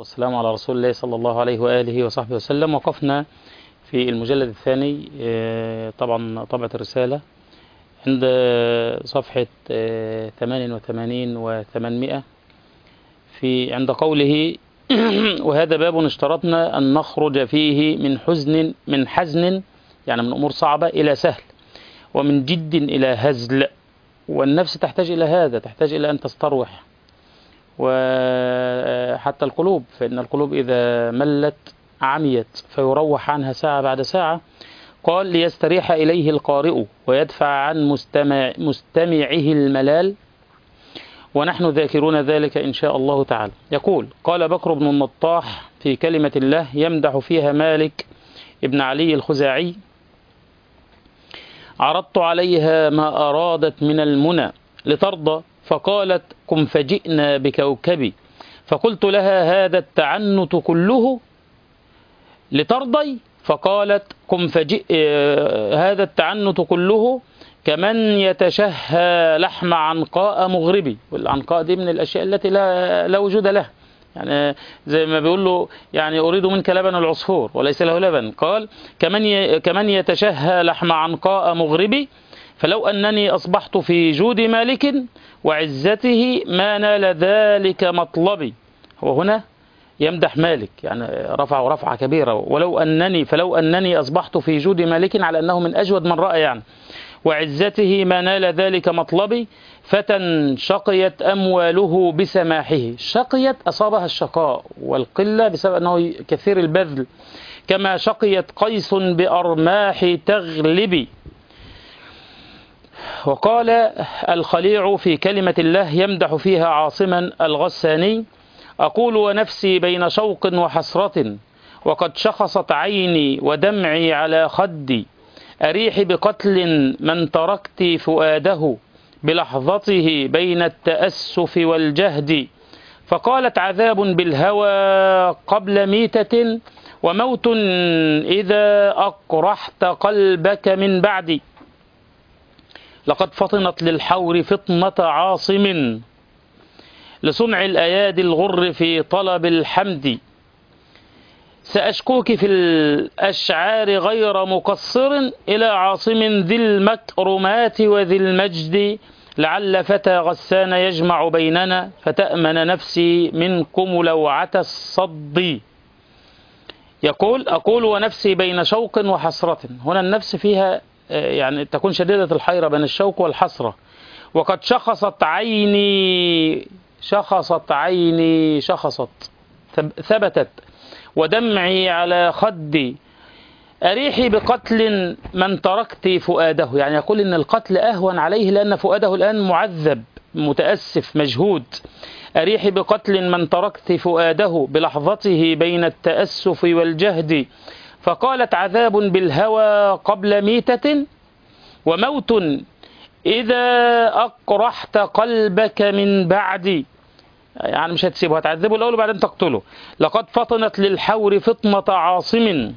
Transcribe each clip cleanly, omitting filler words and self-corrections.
والسلام على رسول الله صلى الله عليه وآله وصحبه وسلم. وقفنا في المجلد الثاني، طبعا طبعة الرسالة، عند صفحة 88 و800 عند قوله وهذا باب اشترطنا أن نخرج فيه من حزن يعني من أمور صعبة إلى سهل، ومن جد إلى هزل. والنفس تحتاج إلى هذا، تحتاج إلى أن تستروح، وحتى القلوب، فإن القلوب إذا ملت عميت فيروح عنها ساعة بعد ساعة. قال ليستريح إليه القارئ ويدفع عن مستمعه الملال، ونحن ذاكرون ذلك إن شاء الله تعالى. يقول: قال بكر بن النطاح في كلمة الله يمدح فيها مالك ابن علي الخزاعي: عرضت عليها ما أرادت من المنى لترضى، فقالت: قم فجئنا بكوكبي، فقلت لها: هذا التعنت كله لترضي؟ فقالت: قم هذا التعنت كله كمن يتشهى لحم عنقاء مغربي. والعنقاء دي من الأشياء التي لا وجود لها، يعني زي ما بيقول له يعني أريد منك لبن العصفور وليس له لبن. قال: كمن يتشهى لحم عنقاء مغربي، فلو أنني أصبحت في جود مالك وعزته ما نال ذلك مطلبي. هو هنا يمدح مالك، يعني رفعه رفعة كبيرة. فلو أنني أصبحت في جود مالك، على أنه من أجود من رأى يعني، وعزته ما نال ذلك مطلبي. فتى شقيت أمواله بسماحه، شقيت أصابها الشقاء والقلة بسبب أنه كثير البذل، كما شقيت قيس بأرماح تغلبي. وقال الخليع في كلمة الله يمدح فيها عاصما الغساني: أقول ونفسي بين شوق وحسرة، وقد شخصت عيني ودمعي على خدي، أريح بقتل من تركت فؤاده بلحظته بين التأسف والجهد. فقالت: عذاب بالهوى قبل ميتة، وموت إذا أقرحت قلبك من بعدي. لقد فطنت للحور فطنة عاصم، لصنع الأيادي الغر في طلب الحمد. سأشكوك في الأشعار غير مقصر، إلى عاصم ذي المكرمات وذي المجد. لعل فتى غسان يجمع بيننا، فتأمن نفسي منكم لوعة الصد. يقول: أقول ونفسي بين شوق وحسرة. هنا النفس فيها يعني تكون شديدة الحيرة بين الشوق والحسرة. وقد شخصت عيني، ثبتت، ودمعي على خدي، أريحي بقتل من تركت فؤاده. يعني يقول إن القتل أهون عليه لأن فؤاده الآن معذب متأسف مجهود. أريحي بقتل من تركت فؤاده بلحظته بين التأسف والجهد. فقالت: عذاب بالهوى قبل ميتة، وموت إذا أقرحت قلبك من بعدي. يعني مش هتسيبه، هتعذبه الأول وبعدين تقتله. لقد فطنت للحور فطنة عاصم،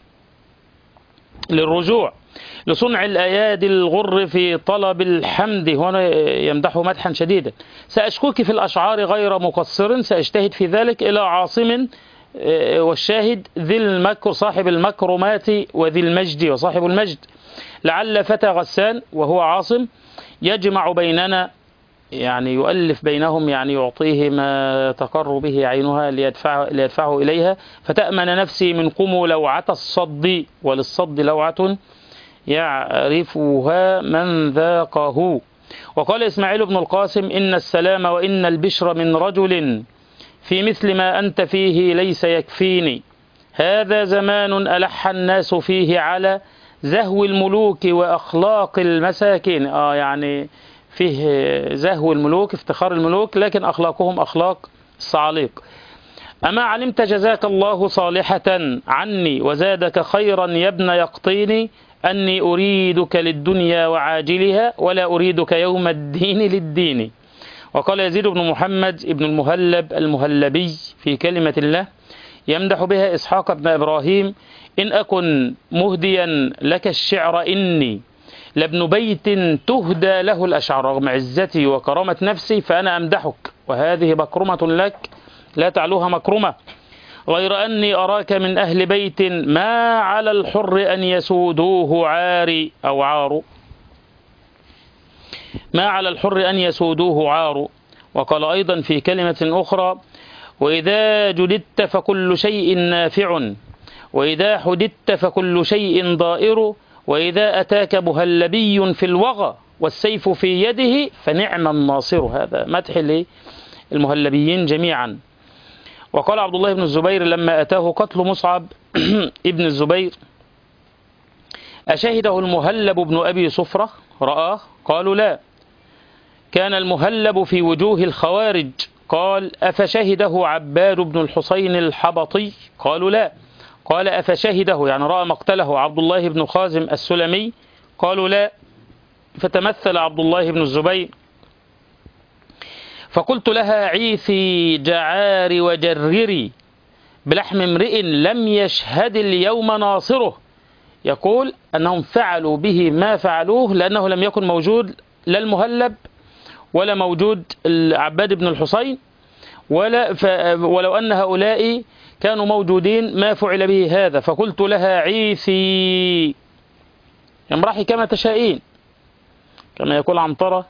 للرجوع، لصنع الأيادي الغر في طلب الحمد. هنا يمدحه مدحا شديدا. سأشكوك في الأشعار غير مقصر، سأجتهد في ذلك، إلى عاصم، والشاهد ذي المكر، صاحب المكرمات وذي المجد، وصاحب المجد. لعل فتى غسان وهو عاصم يجمع بيننا، يعني يؤلف بينهم، يعني يعطيه ما تقر به عينها ليدفعه إليها. فتأمن نفسي منكم لوعة الصد، وللصد لوعة يعرفها من ذاقه. وقال إسماعيل بن القاسم: إن السلام وإن البشر من رجل، في مثل ما أنت فيه ليس يكفيني. هذا زمان ألح الناس فيه على زهو الملوك وأخلاق المساكين. يعني فيه زهو الملوك، افتخار الملوك، لكن أخلاقهم أخلاق الصعاليق. أما علمت جزاك الله صالحة عني، وزادك خيرا يا ابن يقطيني، أني أريدك للدنيا وعاجلها، ولا أريدك يوم الدين للدين. وقال يزيد بن محمد ابن المهلب المهلبي في كلمة الله يمدح بها إسحاق بن إبراهيم: إن أكن مهديا لك الشعر إني لابن بيت تهدى له الأشعار، رغم عزتي وكرامة نفسي فأنا أمدحك، وهذه مكرمة لك لا تعلوها مكرمة، غير أني أراك من أهل بيت ما على الحر أن يسودوه عاري أو عار، ما على الحر أن يسودوه عار. وقال أيضا في كلمة أخرى: وإذا جددت فكل شيء نافع، وإذا حددت فكل شيء ضائر، وإذا أتاك مهلبي في الوغى والسيف في يده فنعم الناصر. هذا مدح للمهلبيين جميعا. وقال عبد الله بن الزبير لما أتاه قتل مصعب ابن الزبير: أشهده المهلب بن أبي صفرة رآه؟ قالوا لا. كان المهلب في وجوه الخوارج. قال: أفشهده عباد بن الحسين الحبطي؟ قالوا لا. قال: أفشهده يعني رأى مقتله عبد الله بن خازم السلمي؟ قالوا لا. فتمثل عبد الله بن الزبير: فقلت لها: عيثي جعار وجرري بلحم امرئ لم يشهد اليوم ناصره. يقول أنهم فعلوا به ما فعلوه لأنه لم يكن موجود لا المهلب ولا موجود عباد بن الحسين، ولو أن هؤلاء كانوا موجودين ما فعل به هذا. فقلت لها: عيثي، امرحي كما تشائين، كما يقول عنترة: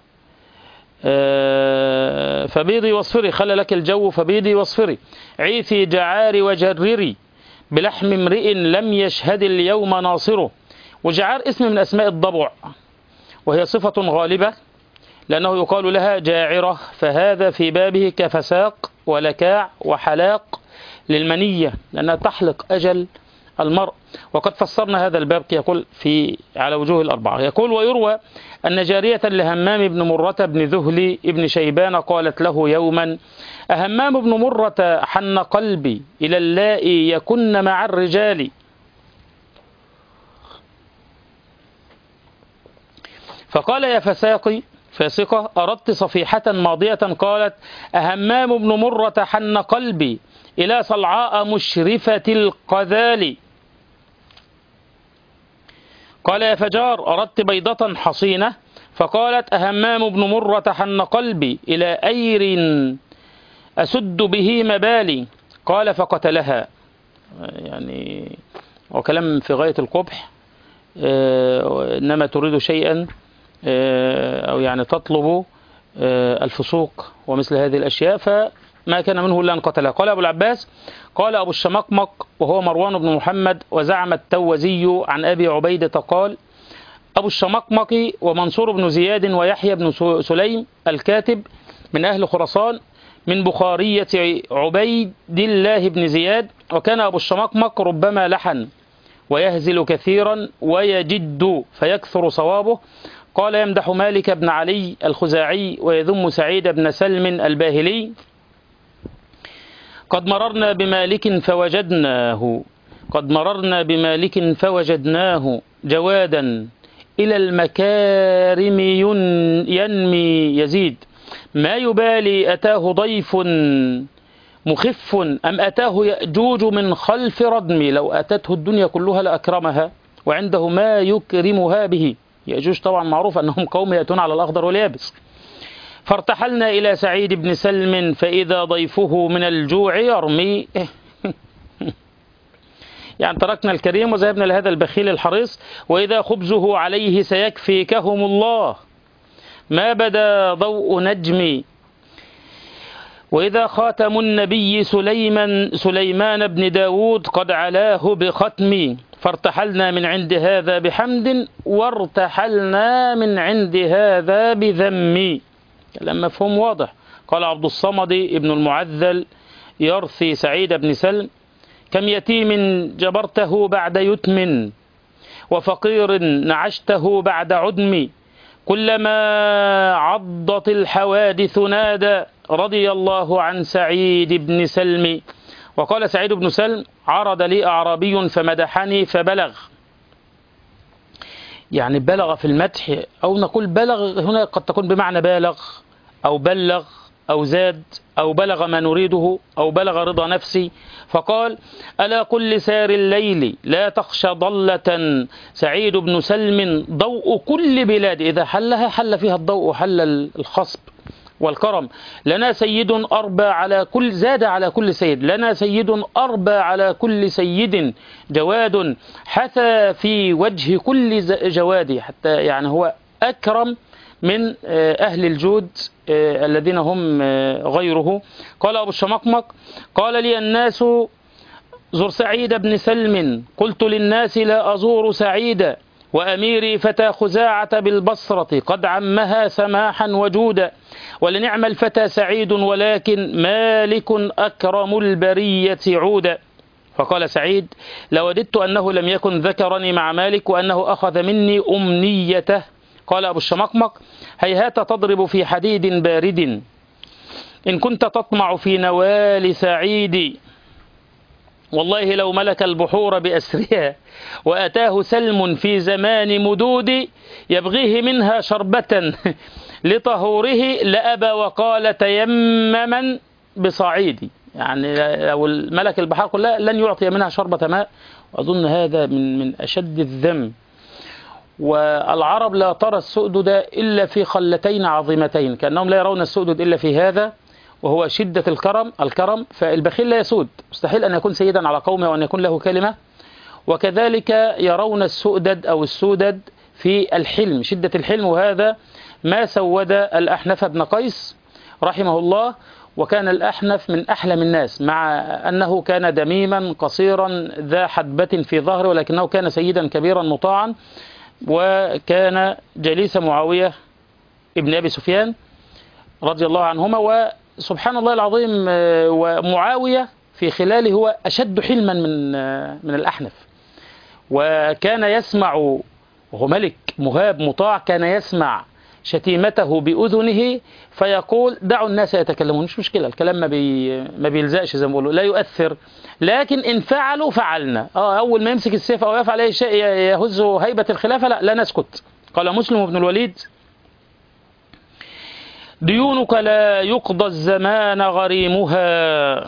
فبيضي واصفري، خلى لك الجو فبيضي واصفري. عيثي جعار وجرري بلحم امرئ لم يشهد اليوم ناصره. وجعار اسم من أسماء الضبع، وهي صفة غالبة لأنه يقال لها جاعرة، فهذا في بابه كفساق ولكاع وحلاق للمنية لأنها تحلق أجل المرء. وقد فسرنا هذا الباب يقول على وجوه الأربعة. يقول: ويروى أن جارية لهمام بن مرة بن ذهلي بن شيبان قالت له يوما: أهمام بن مرة حن قلبي إلى اللائي يكن مع الرجال. فقال: يا فاسقة أردت صفيحة ماضية؟ قالت: أهمام بن مرة حن قلبي إلى صلعاء مشرفة القذال. قال: يا فجار أردت بيضة حصينة؟ فقالت: أهمام بن مرة حن قلبي إلى أير أسد به مبالي. قال: فقتلها. يعني وكلام في غاية القبح، إنما تريد شيئا أو يعني تطلب الفسوق ومثل هذه الأشياء، فما كان منه إلا أن قتلها. قال أبو العباس: قال أبو الشمقمق وهو مروان بن محمد، وزعم التوزي عن أبي عبيدة قال: أبو الشمقمق ومنصور بن زياد ويحيى بن سليم الكاتب من أهل خراسان من بخارية عبيد الله بن زياد. وكان أبو الشمقمق ربما لحن ويهزل كثيرا ويجد فيكثر صوابه. قال: يمدح مالك بن علي الخزاعي ويذم سعيد بن سلم الباهلي: قد مررنا بمالك فوجدناه جوادا إلى المكارم ينمي يزيد، ما يبالي أتاه ضيف مخف أم أتاه يأجوج من خلف ردم. لو أتته الدنيا كلها لأكرمها وعنده ما يكرمها به. يأجوج طبعا معروف أنهم قوم يأتون على الأخضر واليابس. فارتحلنا إلى سعيد بن سلم فإذا ضيفه من الجوع يرمي. يعني تركنا الكريم وذهبنا لهذا البخيل الحريص. وإذا خبزه عليه سيكفيكهم الله ما بدا ضوء نجمي. وإذا خاتم النبي سليمان بن داود قد علاه بختمي. فارتحلنا من عند هذا بحمد وارتحلنا من عند هذا بذم. كلام مفهوم واضح. قال عبد الصمد ابن المعذل يرثي سعيد بن سلم: كم يتيم جبرته بعد يتم، وفقير نعشته بعد عدم، كلما عضت الحوادث نادى رضي الله عن سعيد بن سلم. وقال سعيد بن سلم: عرض لي أعرابي فمدحني فبلغ. يعني بلغ في المدح، أو نقول بلغ هنا قد تكون بمعنى بالغ أو بلغ أو زاد أو بلغ ما نريده أو بلغ رضا نفسي. فقال: ألا قل لسار الليل لا تخشى ضلة سعيد بن سلم ضوء كل بلاد. إذا حلها حل فيها الضوء، حل الخصب والكرم. لنا سيد أربى على كل، زاد على كل سيد، لنا سيد أربى على كل سيد، جواد حثى في وجه كل جواد. حتى يعني هو أكرم من أهل الجود الذين هم غيره. قال أبو الشمقمق: قال لي الناس زر سعيد بن سلم، قلت للناس لا أزور سعيدا، وأميري فتى خزاعة بالبصرة قد عمها سماحا وجودا، ولنعم الفتى سعيد ولكن مالك أكرم البرية عودا. فقال سعيد: لوددت أنه لم يكن ذكرني مع مالك وأنه أخذ مني أمنيته. قال أبو الشمقمق: هيهات تضرب في حديد بارد إن كنت تطمع في نوال سعيد، والله لو ملك البحور بأسرها وأتاه سلم في زمان مدود يبغيه منها شربة لطهوره لأبى وقال تيمما بصعيدي. يعني لو ملك البحار كلها لن يعطي منها شربة ماء. وأظن هذا من أشد الذم. والعرب لا ترى السؤدد إلا في خلتين عظيمتين، كأنهم لا يرون السؤدد إلا في هذا، وهو شدة الكرم. فالبخيل لا يسود، مستحيل أن يكون سيدا على قومه وأن يكون له كلمة. وكذلك يرون السؤدد أو السودد في الحلم، شدة الحلم، وهذا ما سود الأحنف بن قيس رحمه الله. وكان الأحنف من أحلم الناس، مع أنه كان دميما قصيرا ذا حدبة في ظهره، ولكنه كان سيدا كبيرا مطاعا، وكان جليس معاوية ابن أبي سفيان رضي الله عنهما. وسبحان الله العظيم، ومعاوية في خلاله هو أشد حلما من الأحنف. وكان يسمع، وهو ملك مهاب مطاع، كان يسمع شتيمته بأذنه فيقول: دعوا الناس يتكلمون، مش مشكلة، الكلام ما بيلزقش زي ما بيقولوا، لا يؤثر، لكن إن فعلوا فعلنا. أول ما يمسك السيف أو يفعل أي شيء يهز هيبة الخلافة، لا نسكت. قال مسلم بن الوليد: ديونك لا يقضى الزمان غريمها،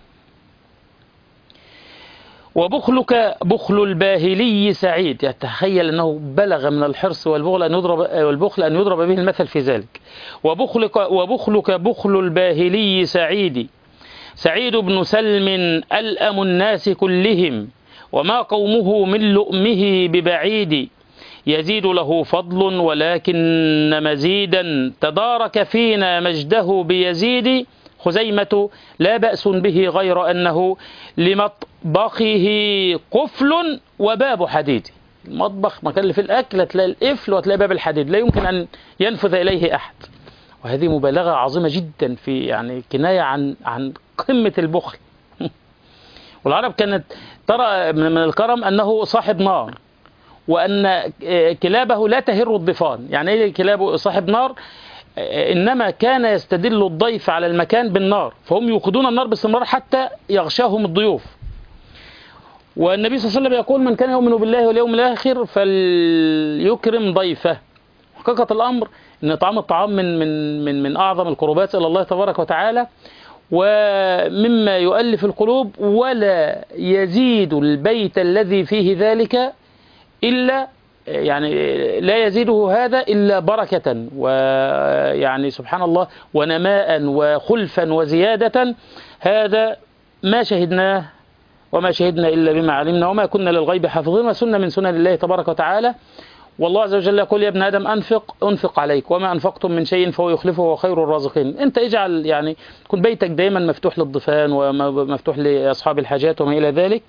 وبخلك بخل الباهلي سعيد. يتخيل أنه بلغ من الحرص والبخل أن يضرب به المثل في ذلك. وبخلك بخل الباهلي سعيد، سعيد بن سلم ألأم الناس كلهم، وما قومه من لؤمه ببعيد، يزيد له فضل ولكن مزيدا تدارك فينا مجده بيزيد، خزيمة لا بأس به غير أنه لمطبخه قفل وباب حديد. المطبخ مكان اللي في الأكل هتلاقي القفل وهتلاقي باب الحديد، لا يمكن أن ينفذ إليه أحد. وهذه مبالغة عظيمة جدا في يعني كناية عن قمة البخل. والعرب كانت ترى من الكرم أنه صاحب نار، وأن كلابه لا تهر الضيفان. يعني إيه كلابه صاحب نار؟ إنما كان يستدل الضيف على المكان بالنار، فهم يوقدون النار باستمرار حتى يغشاهم الضيوف. والنبي صلى الله عليه وسلم يقول: من كان يؤمن بالله واليوم الآخر فليكرم ضيفه. حقيقة الأمر أن إطعام الطعام من أعظم القربات إلى الله تبارك وتعالى، ومما يؤلف القلوب، ولا يزيد البيت الذي فيه ذلك إلا، يعني لا يزيده هذا إلا بركة، ويعني سبحان الله، ونماء وخلفا وزيادة. هذا ما شهدناه وما شهدنا إلا بما علمنا، وما كنا للغيب حافظين، وسنة من سنن الله تبارك وتعالى. والله عز وجل يقول: يا ابن آدم أنفق عليك، وما أنفقتم من شيء فهو يخلفه وخير الرازقين. أنت اجعل يعني كن بيتك دائما مفتوح للضيفان ومفتوح لأصحاب الحاجات وما إلى ذلك.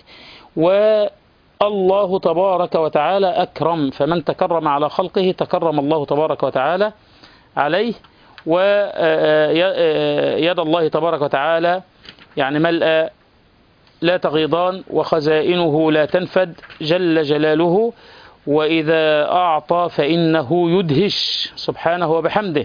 والله تبارك وتعالى أكرم، فمن تكرم على خلقه تكرم الله تبارك وتعالى عليه. ويد الله تبارك وتعالى يعني ملأ لا تغيضان، وخزائنه لا تنفد جل جلاله، وإذا أعطى فإنه يدهش سبحانه وبحمده.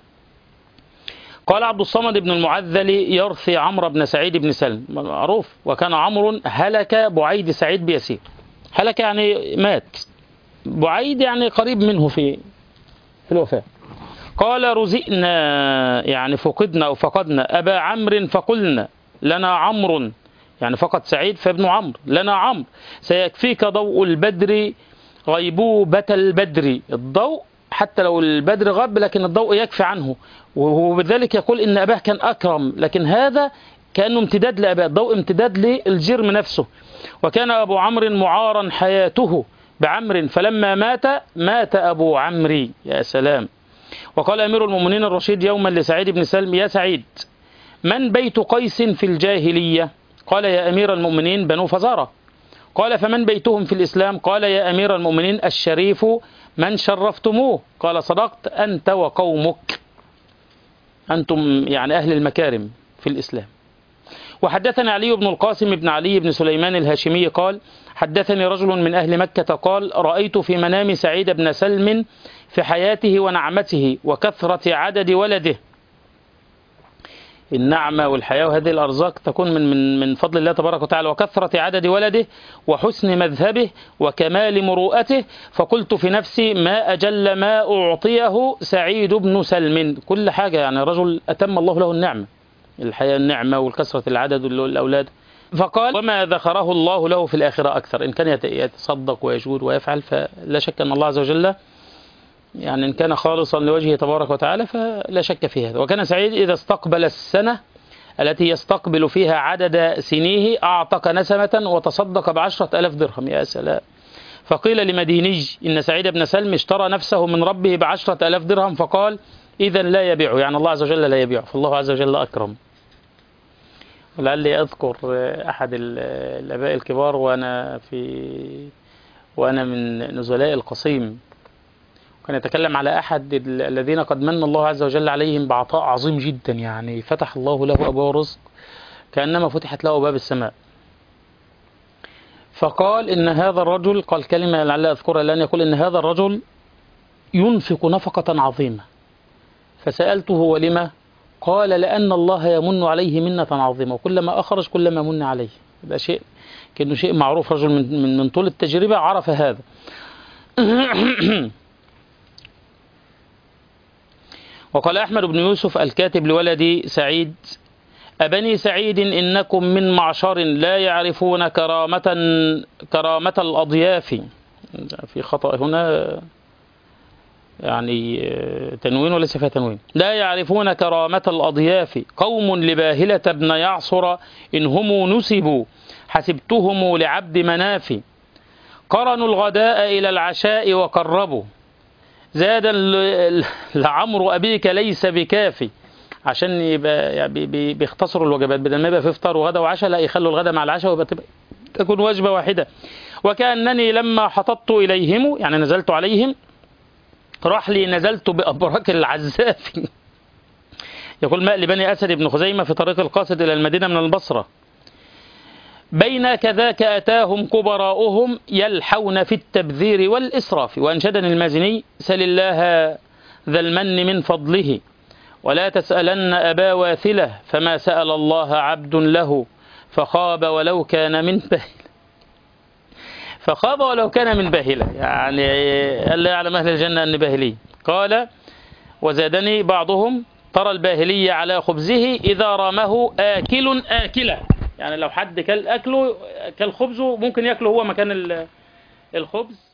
قال عبد الصمد بن المعذل يرثي عمرو بن سعيد بن سلم، معروف، وكان عمرو هلك بعيد سعيد بيسير. هلك يعني مات، بعيد يعني قريب منه في الوفاة. قال: رزئنا يعني فقدنا أو فقدنا أبا عمرو فقلنا لنا عمرو، يعني فقد سعيد فابن عمرو، لنا عمرو سيكفيك ضوء البدر غيبوبة البدر. الضوء حتى لو البدر غاب لكن الضوء يكفي عنه، وبذلك يقول إن أباه كان أكرم، لكن هذا كأنه امتداد لأباه، الضوء امتداد للجرم نفسه. وكان أبو عمرو معارا حياته بعمر، فلما مات أبو عمرو. يا سلام. وقال أمير المؤمنين الرشيد يوما لسعيد بن سلم: يا سعيد، من بيت قيس في الجاهلية؟ قال: يا أمير المؤمنين بنو فزارة. قال: فمن بيتهم في الإسلام؟ قال: يا أمير المؤمنين الشريف من شرفتموه. قال: صدقت أنت وقومك، أنتم يعني أهل المكارم في الإسلام. وحدثني علي بن القاسم بن علي بن سليمان الهاشمي قال: حدثني رجل من أهل مكة قال: رأيت في منام سعيد بن سلم في حياته ونعمته وكثرة عدد ولده. النعمة والحياة وهذه الأرزاق تكون من فضل الله تبارك وتعالى، وكثرة عدد ولده وحسن مذهبه وكمال مروءته، فقلت في نفسي: ما أجل ما أعطيه سعيد بن سلم. كل حاجة يعني رجل أتم الله له النعمة، الحياة النعمة والكثرة العدد والأولاد. فقال: وما ذخره الله له في الآخرة أكثر. إن كان يتصدق ويجود ويفعل فلا شك أن الله عز وجل يعني إن كان خالصا لوجهه تبارك وتعالى فلا شك في هذا. وكان سعيد إذا استقبل السنة التي يستقبل فيها عدد سنيه أعتق نسمة وتصدق ب10,000 درهم. يا سلام. فقيل لمديني إن سعيد بن سلم اشترى نفسه من ربه ب10,000 درهم، فقال: إذا لا يبيعه، يعني الله عز وجل لا يبيعه، فالله عز وجل أكرم. ولعلي أذكر أحد الآباء الكبار وأنا من نزلاء القصيم، كان يتكلم على أحد الذين قد من الله عز وجل عليهم بعطاء عظيم جدا، يعني فتح الله له أبواب الرزق كأنما فتحت له باب السماء. فقال إن هذا الرجل، قال كلمة لعلي أذكرها الآن، يقول إن هذا الرجل ينفق نفقة عظيمة. فسألته: ولما؟ قال: لأن الله يمن عليه منة عظيمة، وكلما أخرج كلما من عليه. ده شيء كأنه شيء معروف، رجل من طول التجربة عرف هذا. وقال أحمد بن يوسف الكاتب لولد سعيد: أبني سعيد إنكم من معشر لا يعرفون كرامة الأضياف. في خطأ هنا، يعني تنوين وليس فيها تنوين. لا يعرفون كرامة الأضياف، قوم لباهلة بن يعصر إن هم نسبوا حسبتهم لعبد مناف، قرنوا الغداء إلى العشاء وقربوا، زادا لعمر أبيك ليس بكافي. عشان يبقى يعني بيختصروا الوجبات، بدل ما يبقى في فطار وغدا وعشاء لا يخلوا الغدا مع العشاء ويبقى تكون وجبة واحدة. وكأنني لما حططت إليهم، يعني نزلت عليهم، رحلي نزلت بأبراك العزاف. يقول: ماء لبني أسد بن خزيمة في طريق القاصد إلى المدينة من البصرة، بين كذاك أتاهم كبراؤهم يلحون في التبذير والإسراف. وأنشدني المازني: سل الله ذا المن من فضله ولا تسألن أبا واثلة، فما سأل الله عبد له فخاب ولو كان من باهلة. يعني ألا يعلم أهل الجنة أن باهلي. قال: وزادني بعضهم: ترى الباهلي على خبزه إذا رامه آكلة، يعني لو حد كل أكله كالخبز ممكن يأكله هو مكان الخبز.